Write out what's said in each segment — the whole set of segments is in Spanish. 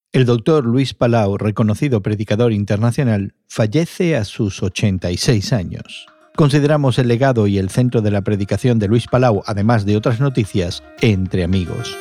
El doctor Luis Palau, reconocido predicador internacional, fallece a sus 86 años. Consideramos el legado y el centro de la predicación de Luis Palau, además de otras noticias, Entre Amigos.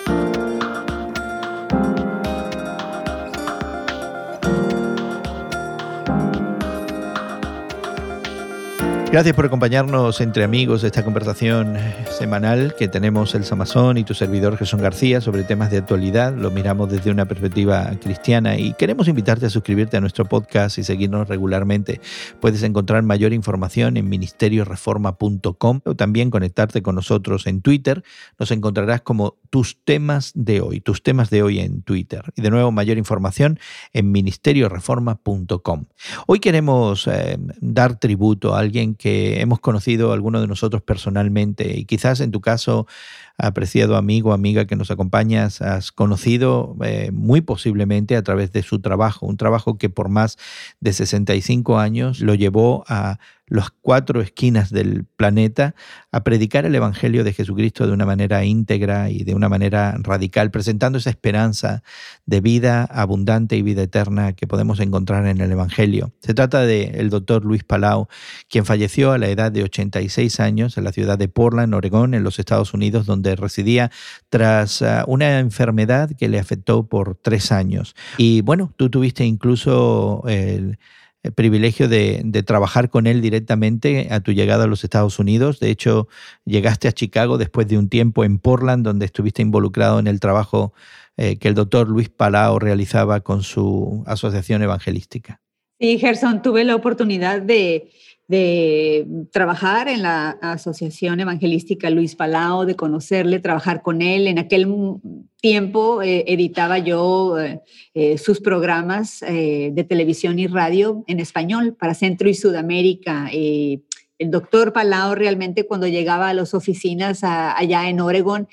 Gracias por acompañarnos entre amigos esta conversación semanal que tenemos el Samazón y tu servidor Jesús García sobre temas de actualidad. Lo miramos desde una perspectiva cristiana y queremos invitarte a suscribirte a nuestro podcast y seguirnos regularmente. Puedes encontrar mayor información en ministerioreforma.com o también conectarte con nosotros en Twitter. Nos encontrarás como tus temas de hoy en Twitter. Y de nuevo, mayor información en ministerioreforma.com. Hoy queremos dar tributo a alguien que hemos conocido algunos de nosotros personalmente y quizás en tu caso, apreciado amigo o amiga que nos acompañas, has conocido muy posiblemente a través de su trabajo, un trabajo que por más de 65 años lo llevó a las 4 esquinas del planeta a predicar el Evangelio de Jesucristo de una manera íntegra y de una manera radical, presentando esa esperanza de vida abundante y vida eterna que podemos encontrar en el Evangelio. Se trata del doctor Luis Palau, quien falleció a la edad de 86 años en la ciudad de Portland, Oregón, en los Estados Unidos, donde residía tras una enfermedad que le afectó por 3 años. Y bueno, tú tuviste incluso el privilegio de trabajar con él directamente a tu llegada a los Estados Unidos. De hecho, llegaste a Chicago después de un tiempo en Portland, donde estuviste involucrado en el trabajo que el doctor Luis Palau realizaba con su asociación evangelística. Sí, Gerson, tuve la oportunidad de trabajar en la Asociación Evangelística Luis Palau, de conocerle, trabajar con él. En aquel tiempo editaba yo sus programas de televisión y radio en español para Centro y Sudamérica. El doctor Palau realmente cuando llegaba a las oficinas allá en Oregón,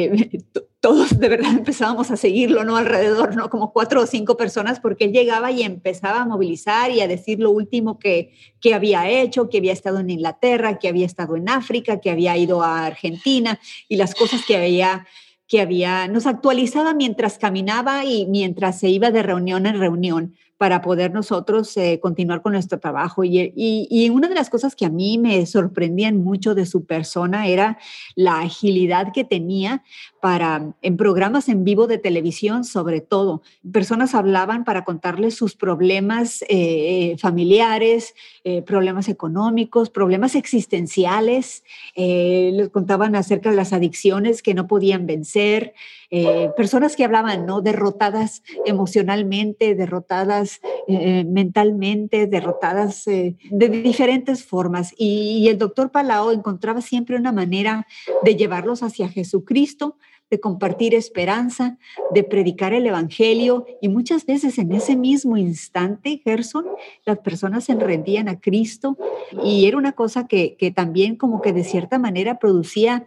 todos de verdad empezábamos a seguirlo, ¿no? Alrededor, ¿no? Como 4 o 5 personas, porque él llegaba y empezaba a movilizar y a decir lo último que había hecho, que había estado en Inglaterra, que había estado en África, que había ido a Argentina y las cosas que había, nos actualizaba mientras caminaba y mientras se iba de reunión en reunión para poder nosotros continuar con nuestro trabajo. Y una de las cosas que a mí me sorprendían mucho de su persona era la agilidad que tenía en programas en vivo de televisión, sobre todo. Personas hablaban para contarles sus problemas familiares, problemas económicos, problemas existenciales. Les contaban acerca de las adicciones que no podían vencer. Personas que hablaban, ¿no? Derrotadas emocionalmente, derrotadas mentalmente, derrotadas de diferentes formas. Y el doctor Palau encontraba siempre una manera de llevarlos hacia Jesucristo, de compartir esperanza, de predicar el Evangelio, y muchas veces en ese mismo instante, Gerson, las personas se rendían a Cristo, y era una cosa que también como que de cierta manera producía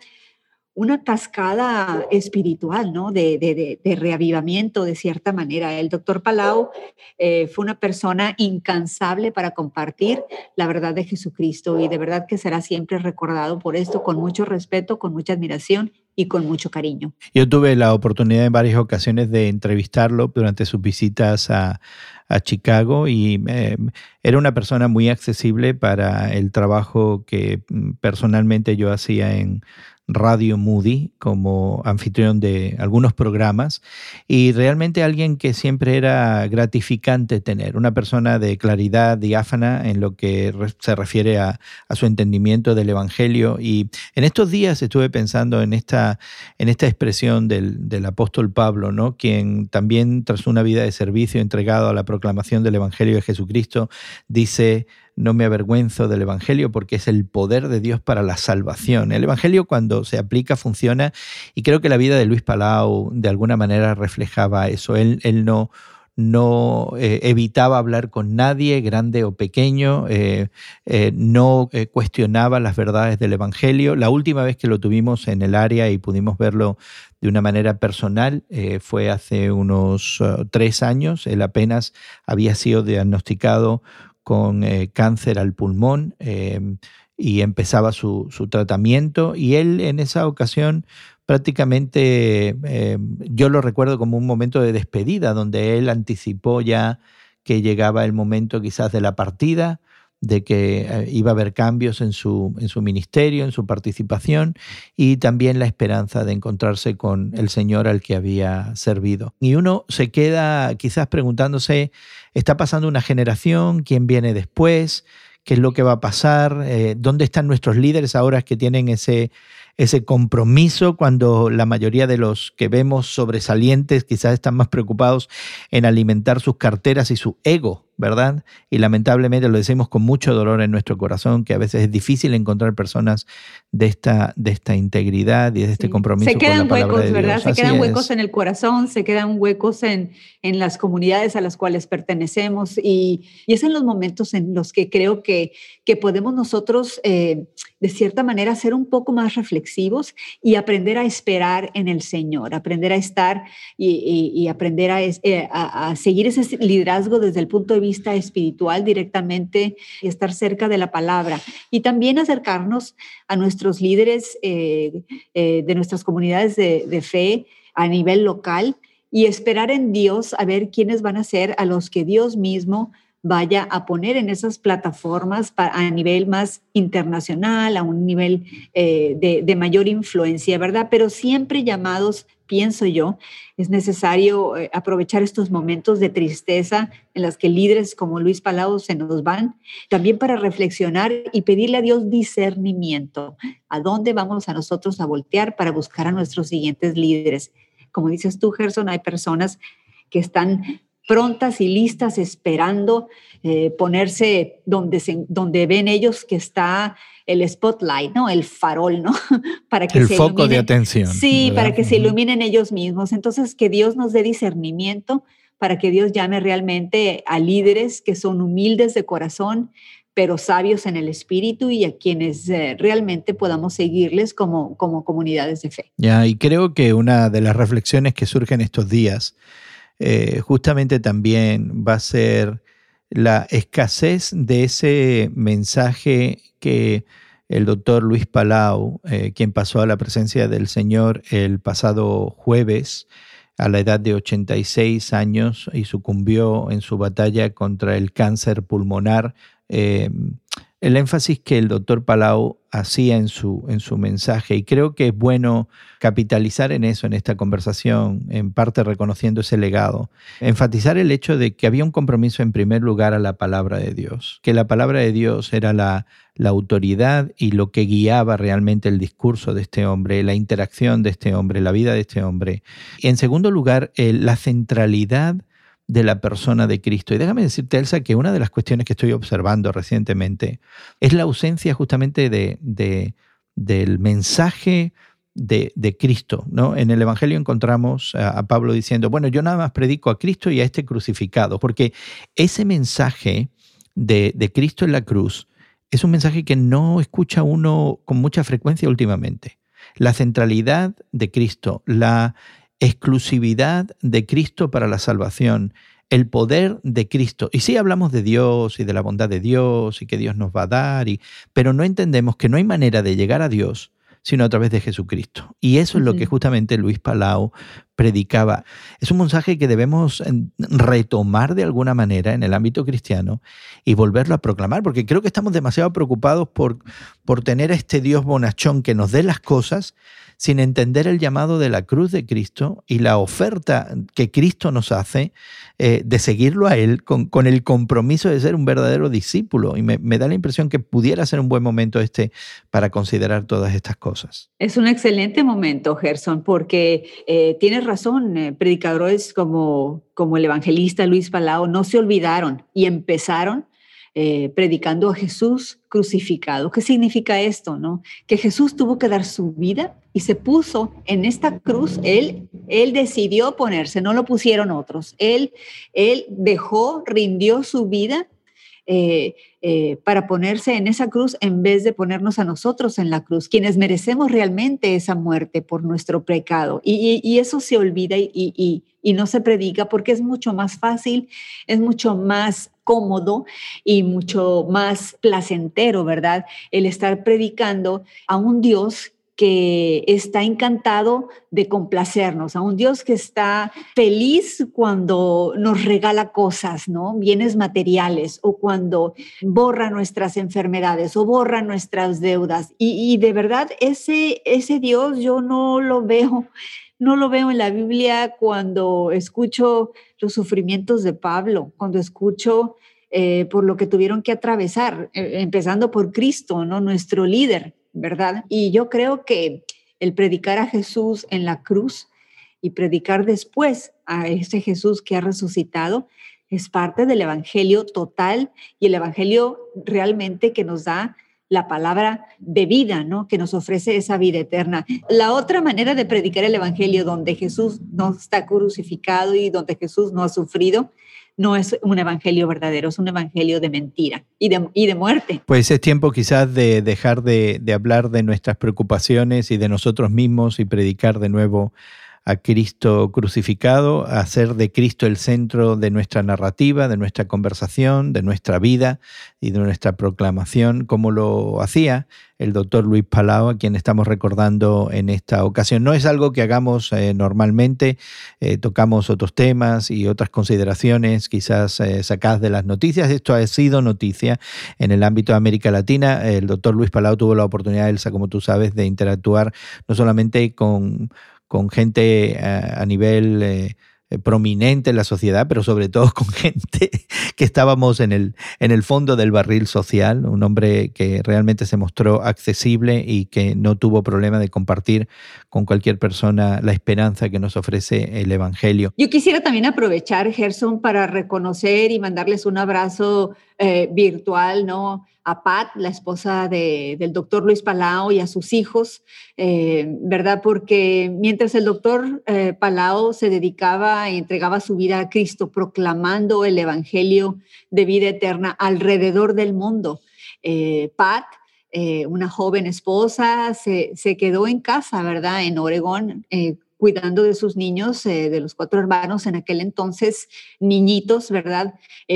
una cascada espiritual, ¿no? De reavivamiento, de cierta manera. El doctor Palau fue una persona incansable para compartir la verdad de Jesucristo, y de verdad que será siempre recordado por esto, con mucho respeto, con mucha admiración y con mucho cariño. Yo tuve la oportunidad en varias ocasiones de entrevistarlo durante sus visitas a Chicago, y era una persona muy accesible para el trabajo que personalmente yo hacía en Radio Moody como anfitrión de algunos programas, y realmente alguien que siempre era gratificante tener, una persona de claridad diáfana en lo que se refiere a su entendimiento del Evangelio. Y en estos días estuve pensando en esta expresión del apóstol Pablo, ¿no? Quien también tras una vida de servicio entregado a la proclamación del Evangelio de Jesucristo dice: no me avergüenzo del Evangelio porque es el poder de Dios para la salvación. El Evangelio, cuando se aplica, funciona, y creo que la vida de Luis Palau de alguna manera reflejaba eso. Él no evitaba hablar con nadie, grande o pequeño, no cuestionaba las verdades del Evangelio. La última vez que lo tuvimos en el área y pudimos verlo de una manera personal fue hace unos 3 años. Él apenas había sido diagnosticado con cáncer al pulmón y empezaba su tratamiento, y él en esa ocasión prácticamente yo lo recuerdo como un momento de despedida, donde él anticipó ya que llegaba el momento quizás de la partida, de que iba a haber cambios en su ministerio, en su participación, y también la esperanza de encontrarse con el Señor al que había servido. Y uno se queda quizás preguntándose, ¿está pasando una generación? ¿Quién viene después? ¿Qué es lo que va a pasar? ¿Dónde están nuestros líderes ahora que tienen ese compromiso, cuando la mayoría de los que vemos sobresalientes quizás están más preocupados en alimentar sus carteras y su ego, ¿verdad? Y lamentablemente lo decimos con mucho dolor en nuestro corazón, que a veces es difícil encontrar personas de esta integridad y de este compromiso con la palabra de Dios. ¿Verdad? Se quedan huecos en el corazón, se quedan huecos en las comunidades a las cuales pertenecemos, y es en los momentos en los que creo que podemos nosotros de cierta manera ser un poco más reflexivos y aprender a esperar en el Señor, aprender a estar y aprender a seguir ese liderazgo desde el punto de vista espiritual directamente, y estar cerca de la palabra, y también acercarnos a nuestros líderes de nuestras comunidades de fe a nivel local, y esperar en Dios a ver quiénes van a ser a los que Dios mismo vaya a poner en esas plataformas a nivel más internacional, a un nivel de mayor influencia, ¿verdad? Pero siempre llamados, pienso yo, es necesario aprovechar estos momentos de tristeza en las que líderes como Luis Palau se nos van, también para reflexionar y pedirle a Dios discernimiento. ¿A dónde vamos a nosotros a voltear para buscar a nuestros siguientes líderes? Como dices tú, Gerson, hay personas que están prontas y listas, esperando ponerse donde ven ellos que está el spotlight, ¿no? El farol, ¿no? Para que el se foco iluminen. De atención. Sí, ¿verdad? para que se iluminen ellos mismos. Entonces, que Dios nos dé discernimiento para que Dios llame realmente a líderes que son humildes de corazón, pero sabios en el espíritu, y a quienes realmente podamos seguirles como comunidades de fe. Ya, y creo que una de las reflexiones que surgen estos días justamente también va a ser la escasez de ese mensaje que el doctor Luis Palau, quien pasó a la presencia del Señor el pasado jueves a la edad de 86 años y sucumbió en su batalla contra el cáncer pulmonar, el énfasis que el doctor Palau hacía en su mensaje, y creo que es bueno capitalizar en eso en esta conversación, en parte reconociendo ese legado, enfatizar el hecho de que había un compromiso en primer lugar a la palabra de Dios, que la palabra de Dios era la autoridad y lo que guiaba realmente el discurso de este hombre, la interacción de este hombre, la vida de este hombre. Y en segundo lugar, la centralidad de la persona de Cristo. Y déjame decirte, Elsa, que una de las cuestiones que estoy observando recientemente es la ausencia justamente del mensaje de Cristo, ¿no? En el Evangelio encontramos a Pablo diciendo, bueno, yo nada más predico a Cristo y a este crucificado, porque ese mensaje de Cristo en la cruz es un mensaje que no escucha uno con mucha frecuencia últimamente. La centralidad de Cristo, la exclusividad de Cristo para la salvación, el poder de Cristo. Y sí hablamos de Dios y de la bondad de Dios y que Dios nos va a dar, pero no entendemos que no hay manera de llegar a Dios sino a través de Jesucristo. Y eso es lo que justamente Luis Palau predicaba. Es un mensaje que debemos retomar de alguna manera en el ámbito cristiano y volverlo a proclamar, porque creo que estamos demasiado preocupados por tener a este Dios bonachón que nos dé las cosas sin entender el llamado de la cruz de Cristo y la oferta que Cristo nos hace de seguirlo a Él con el compromiso de ser un verdadero discípulo. Y me da la impresión que pudiera ser un buen momento para considerar todas estas cosas. Es un excelente momento, Gerson, porque tienes razón, predicadores como el evangelista Luis Palau no se olvidaron y empezaron predicando a Jesús crucificado. ¿Qué significa esto, no? Que Jesús tuvo que dar su vida y se puso en esta cruz. Él decidió ponerse, no lo pusieron otros. Él rindió su vida para ponerse en esa cruz en vez de ponernos a nosotros en la cruz, quienes merecemos realmente esa muerte por nuestro pecado. Y eso se olvida y no se predica porque es mucho más fácil, es mucho más cómodo y mucho más placentero, ¿verdad? El estar predicando a un Dios que está encantado de complacernos, a un Dios que está feliz cuando nos regala cosas, ¿no? Bienes materiales, o cuando borra nuestras enfermedades o borra nuestras deudas. Y de verdad, ese Dios yo no lo veo en la Biblia cuando escucho los sufrimientos de Pablo, cuando escucho por lo que tuvieron que atravesar, empezando por Cristo, ¿no? Nuestro líder, ¿verdad? Y yo creo que el predicar a Jesús en la cruz y predicar después a ese Jesús que ha resucitado es parte del evangelio total, y el evangelio realmente que nos da la palabra de vida, ¿no? Que nos ofrece esa vida eterna. La otra manera de predicar el evangelio, donde Jesús no está crucificado y donde Jesús no ha sufrido, no es un evangelio verdadero, es un evangelio de mentira y de muerte. Pues es tiempo quizás de dejar de hablar de nuestras preocupaciones y de nosotros mismos y predicar de nuevo a Cristo crucificado, a hacer de Cristo el centro de nuestra narrativa, de nuestra conversación, de nuestra vida y de nuestra proclamación, como lo hacía el doctor Luis Palau, a quien estamos recordando en esta ocasión. No es algo que hagamos normalmente, tocamos otros temas y otras consideraciones quizás sacadas de las noticias. Esto ha sido noticia en el ámbito de América Latina. El doctor Luis Palau tuvo la oportunidad, Elsa, como tú sabes, de interactuar no solamente con gente a nivel prominente en la sociedad, pero sobre todo con gente que estábamos en el fondo del barril social, un hombre que realmente se mostró accesible y que no tuvo problema de compartir con cualquier persona la esperanza que nos ofrece el Evangelio. Yo quisiera también aprovechar, Gerson, para reconocer y mandarles un abrazo virtual, ¿no?, a Pat, la esposa del doctor Luis Palau, y a sus hijos, ¿verdad? Porque mientras el doctor Palau se dedicaba y entregaba su vida a Cristo, proclamando el evangelio de vida eterna alrededor del mundo, Pat, una joven esposa, se quedó en casa, ¿verdad?, en Oregón, cuidando de sus niños, de los 4 hermanos en aquel entonces, niñitos, ¿verdad?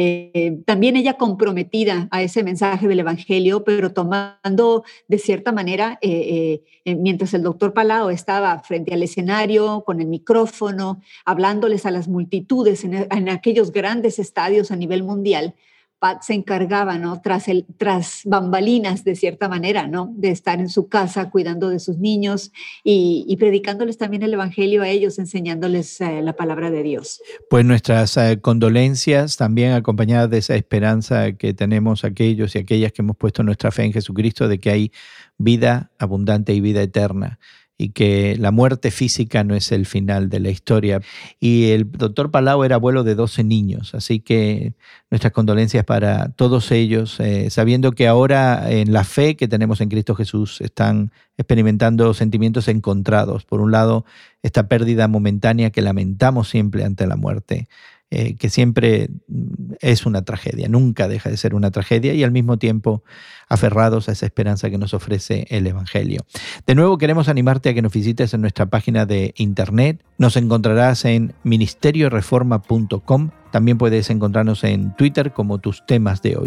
También ella comprometida a ese mensaje del evangelio, pero tomando de cierta manera, mientras el doctor Palau estaba frente al escenario con el micrófono, hablándoles a las multitudes en aquellos grandes estadios a nivel mundial, Pat se encargaba, ¿no?, tras bambalinas, de cierta manera, ¿no?, de estar en su casa cuidando de sus niños y predicándoles también el evangelio a ellos, enseñándoles la palabra de Dios. Pues nuestras condolencias, también acompañadas de esa esperanza que tenemos aquellos y aquellas que hemos puesto nuestra fe en Jesucristo, de que hay vida abundante y vida eterna, y que la muerte física no es el final de la historia. Y el doctor Palau era abuelo de 12 niños, así que nuestras condolencias para todos ellos, sabiendo que ahora en la fe que tenemos en Cristo Jesús están experimentando sentimientos encontrados. Por un lado, esta pérdida momentánea que lamentamos siempre ante la muerte, que siempre es una tragedia, nunca deja de ser una tragedia, y al mismo tiempo aferrados a esa esperanza que nos ofrece el Evangelio. De nuevo queremos animarte a que nos visites en nuestra página de internet. Nos encontrarás en ministerioreforma.com. También puedes encontrarnos en Twitter como tus temas de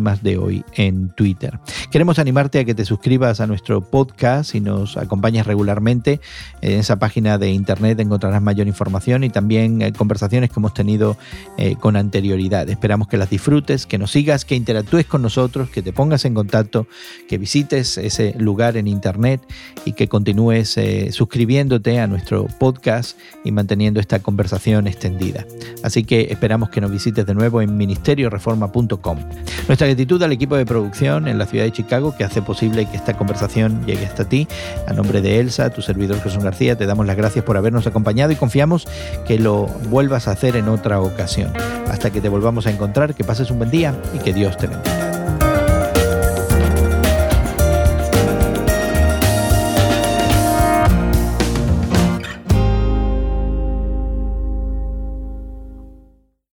hoy en Twitter. Queremos animarte a que te suscribas a nuestro podcast y nos acompañes regularmente. En esa página de internet encontrarás mayor información y también conversaciones que hemos tenido con anterioridad. Esperamos que las disfrutes, que nos sigas, que interactúes con nosotros, que te pongas en contacto, que visites ese lugar en internet y que continúes suscribiéndote a nuestro podcast y manteniendo esta conversación extendida. Así que esperamos que nos visites de nuevo en ministerioreforma.com. Nuestra gratitud al equipo de producción en la ciudad de Chicago, que hace posible que esta conversación llegue hasta ti. A nombre de Elsa, tu servidor Jesús García, te damos las gracias por habernos acompañado y confiamos que lo vuelvas a hacer en otra ocasión. Hasta que te volvamos a encontrar, que pases un buen día y que Dios te bendiga.